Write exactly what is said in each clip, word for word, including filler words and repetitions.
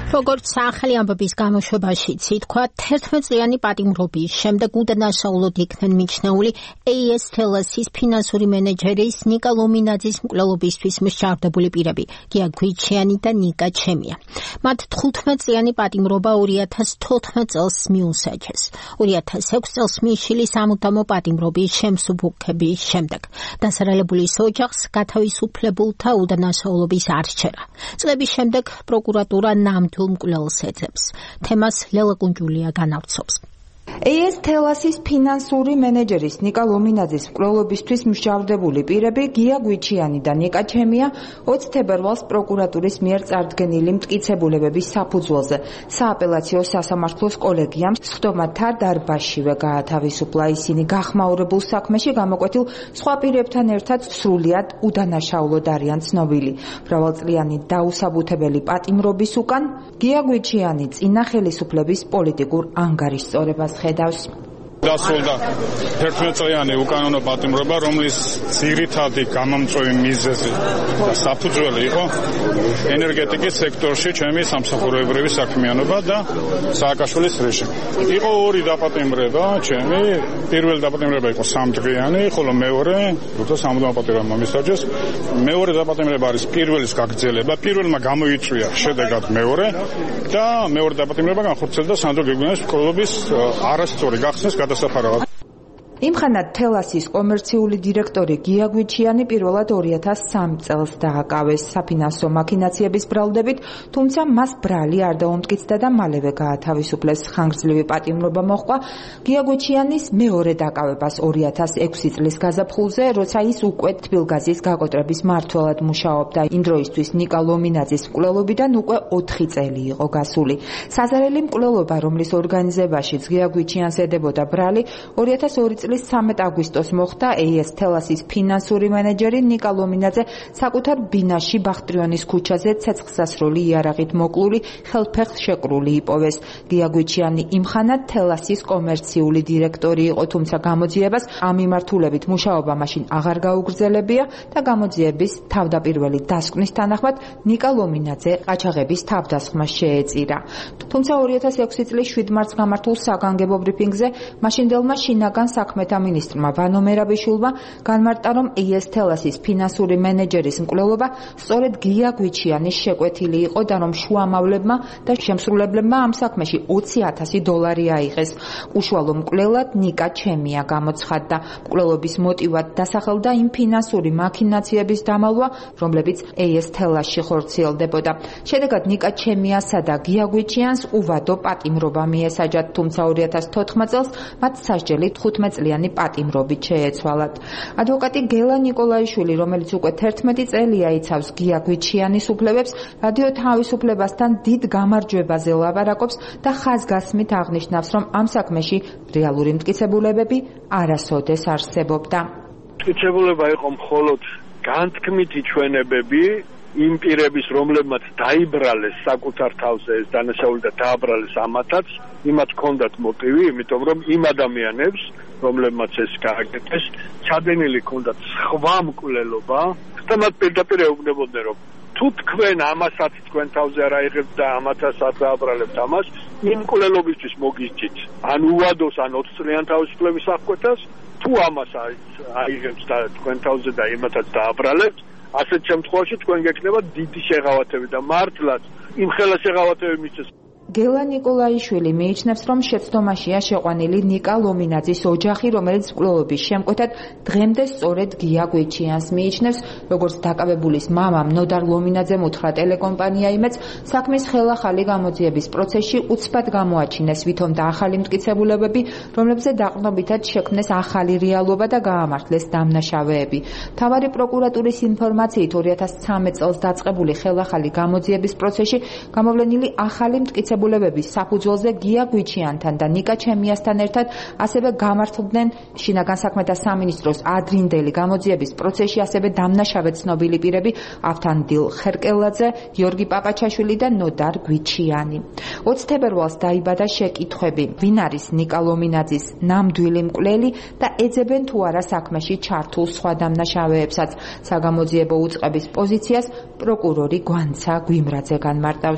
როგორც სახელი ამბების გამოშვებაშიც ითქვა, თერთმეტ წლიანი პატიმრობის შემდეგ უდანაშაულოდ იქნენ მიჩნეული A S Tellus-ის ფინანსური მენეჯერის ნიკა ლომინაძის მკვლელობისთვის მსჯავრდებული პირები, გია გვიჩიანი და ნიკა ჩემია. მათ თხუთმეტ წლიანი პატიმრობა ორი ათას თოთხმეტ წელს მიუსაჯეს. ორი ათას ექვსი წელს მიიშლი სამუდამო პატიმრობის შემსუბუქების შემდეგ. დასარალებულის ოჯახს გათავისუფლებულთა უდანაშაულობის არ სჯერა. წლების შემდეგ პროკურატურა ნამდვილ მკვლელს ეძებს. თემას ლელა კუნჯულია განავრცობს. A S Tellus-ის ფინანსური მენეჯერის ნიკა ლომინაძის მკვლელობისთვის მსჯავრდებული პირები გია გვიჩიანი და ნიკა ჩემია ოცი თებერვალს პროკურატურის მიერ წარდგენილი მტკიცებულებების საფუძველზე სააპელაციო სასამართლოს კოლეგიამ სხდომათა დარბაზშივე გაათავისუფლა. ისინი გახმაურებულ საქმეში გამოკვეთილ სხვა პირებთან ერთად სრულიად უდანაშაულოდ არიან ცნობილი. მრავალწლიანი დაუსაბუთებელი პატიმრობის უკან გია გვიჩიანი წინა ხელისუფლების პოლიტიკურ ანგარიშწორებას ხედავს. დასრულდა თერთმეტ წლიანი უკანონო პატიმრობა, რომლის ძირითადი გამომწვევი მიზეზი და საფუძველი იყო ენერგეტიკის სექტორში ჩემი სამსახურებრივი საქმიანობა და სააკაშვილის რეჟიმი. იყო ორი დაპატიმრება ჩემი, პირველი დაპატიმრება იყო სამდღიანი, ხოლო მეორე, როცა სამუდამო პატიმრობა მისაჯეს, მეორე დაპატიმრება არის პირველის გაგრძელება, პირველმა გამოიწვია შედეგად მეორე და მეორე დაპატიმრება განხორციელდა სანდრო გეგმიანის მკვლელობის არასწორი გახსნის გადასაფარავად. იმხანად Tellus-ის კომერციული დირექტორი გია გვიჩიანი პირველად ორი ათას სამი წელს დააკავეს საფინანსო მაქინაციების ბრალდებით, თუმცა მას ბრალი არ დაუმტკიცდა და მალევე გაათავისუფლეს. ხანგრძლივი პატიმრობა მოჰყვა გია გვიჩიანის მეორე დაკავებას ორი ათას ექვსი წლის გაზაფხულზე, როცა ის უკვე თბილგაზის გაკოტრების მმართველად მუშაობდა. იმ დროისთვის ნიკა ლომინაძის მკვლელობიდან უკვე ოთხი წელი იყო გასული. საზარელი მკვლელობა, რომლის ორგანიზებაშიც გია გვიჩიანს ედებოდა ბრალი, ორი ათას ორი წლის სამი აგვისტოს მოხდა. A S Tellus-ის ფინანსური მენეჯერი ნიკა ლომინაძე საკუთარ ბინაში ბახტრიონის ქუჩაზე ცეცხლსასროლი იარაღით მოკლული, ხელფეხს შეკრული იპოვეს. გია გვიჩიანი იმხანად Tellus-ის კომერციული დირექტორი იყო, თუმცა გამოძიებას ამ მიმართულებით მუშაობა მაშინ აღარ გაუგრძელებია და გამოძიების თავდაპირველი დასკვნის თანახმად ნიკა ლომინაძე ყაჩაღების თავდასხმას შეეწირა. თუმცა ორი ათას ექვსი წლის შვიდ მარტს გამართულ საგანგებო ბრიფინგზე მაშინდელმა შინაგან საქმეთა მინისტრმა ვანო მერაბიშვილმა განმარტა, რომ A S Tellus-ის ფინანსური მენეჯერის მკვლელობა სწორედ გია გვიჩიანის შეკვეთილი იყო და რომ შუამავლებმა და შემსრულებლებმა ამ საქმეში ოცი ათასი დოლარი აიღეს. უშუალო მკვლელად ნიკა ჩემია გამოცხადდა. მკვლელობის მოტივად დასახელდა იმ ფინანსური მაქინაციების დამალვა, რომლებიც A S Tellus-ში ხორციელდებოდა. შედეგად ნიკა ჩემიასა და გია გვიჩიანს უვადო პატიმრობა მიესაჯათ, თუმცა ორი ათას თოთხმეტ წელს მათ სასჯელი თხუთმეტ წლიანი პატიმრობით შეეცვალათ. ადვოკატი გელა ნიკოლაიშვილი, რომელიც უკვე თერთმეტი წელია იცავს გია გვიჩიანის უფლებებს, რადიო თავისუფლებასთან დიდ გამარჯვებაზე ლაპარაკობს და ხაზგასმით აღნიშნავს, რომ ამ საქმეში რეალური მტკიცებულებები არასოდეს არსებობდა. მტკიცებულება იყო მხოლოდ განთქმითი ჩვენებები იმ პირების, რომლებმაც დაიბრალეს საკუთარ თავზე ეს დანაშაული და დააბრალეს ამათაც, იმათ ჰქონდათ მოტივი, იმიტომ რომ იმ ადამიანებს, რომლებმაც ეს გააკეთეს, ჩადენილი ჰქონდათ სხვა მკვლელობა და მათ პირდაპირ ეუბნებოდნენ, რომ თუ თქვენ ამასაც თქვენ თავზე არ აიღებთ და ამათაც არ დააბრალებთ ამას, იმ მკვლელობისთვის მოგიჯით ან უვადოს, ან ოთხ წლიან თავისუფლების აღკვეთას, თუ ამას აიღებთ და თქვენ თავზე და იმათაც დააბრალებთ, ასეთ შემთხვევაში თქვენ გექნება დიდი შეღავათები და მართლაც იმ ხელა შეღავათები მიწეს. გელა ნიკოლაიშვილი მიიჩნევს, რომ შეცდომაშია შეყვანილი ნიკა ლომინაძის ოჯახი, რომელიც მკვლელობის შემკვეთად დღემდე სწორედ გია გვიჩიანს მიიჩნევს, როგორც დაკავებულის მამამ ნოდარ ლომინაძემ უთხრა ტელეკომპანია იმედს, საქმის ხელახალი გამოძიების პროცესში უცბად გამოაჩინეს ვითომ და ახალი მტკიცებულებები, რომლებზე დაყრდნობითად შექმნეს ახალი რეალობა და გაამართლეს დამნაშავეები. მთავარი პროკურატურის ინფორმაციით ორი ათას ცხრამეტ წელს დაწყებული ხელახალი გამოძიების პროცესში გამოვლენილი ახალი მტკიცებულებები საფუძველზე გია გვიჩიანთან და ნიკა ჩემიასთან ერთად ასევე გამართლდნენ შინაგან საქმეთა სამინისტროს ადრინდელი გამოძიების პროცესში ასევე დამნაშავე ცნობილი პირები ავთანდილ ხერკელაძე, გიორგი პაპაჩაშვილი და ნოდარ გვიჩიანი. ოცი თებერვალს დაიბადა შეკითხვები, ვინ არის ნიკა ლომინაძის ნამდვილი მკვლელი და ეძებენ თუ არა საქმეში ჩართულ სხვა დამნაშავეებსაც. საგამოძიებო უწყების პოზიციას პროკურორი გვანცა გვიმრაძე განმარტავს.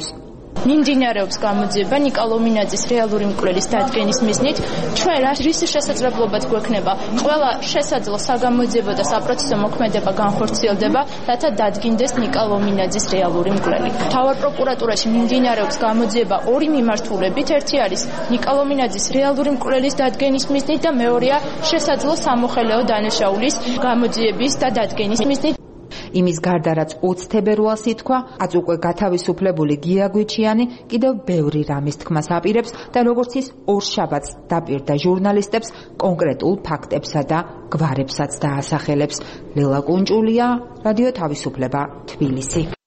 მიმდინარეობს გამოძიება ნიკოლომინაძის რეალური მკვლელის დადგენის მიზნით. ჩვენ რის შესაძლებლობაც გვექნება ყველა შესაძლო საგამოძიებო და საპროცესო მოქმედება განხორციელდება, რათა დადგინდეს ნიკოლომინაძის რეალური მკვლელი. მთავარ პროკურატურაში მიმდინარეობს გამოძიება ორი მიმართულებით. ერთი არის ნიკოლომინაძის რეალური მკვლელის დადგენის მიზნით და მეორეა შესაძლო სამოხელეო დანაშაულის გამოძიების და დადგენის მიზნით. იმის გარდა რაც ოცი თებერვალს ითქვა, აც უკვე გათავისუფლებული გია გვიჩიანი კიდევ ბევრი რამის თქმას აპირებს და როგორც ის ორშაბათს დაპირდა ჟურნალისტებს, კონკრეტულ ფაქტებსა და გვარებსაც დაასახელებს. ლელა კუნჭულია, რადიო თავისუფლება, თბილისი.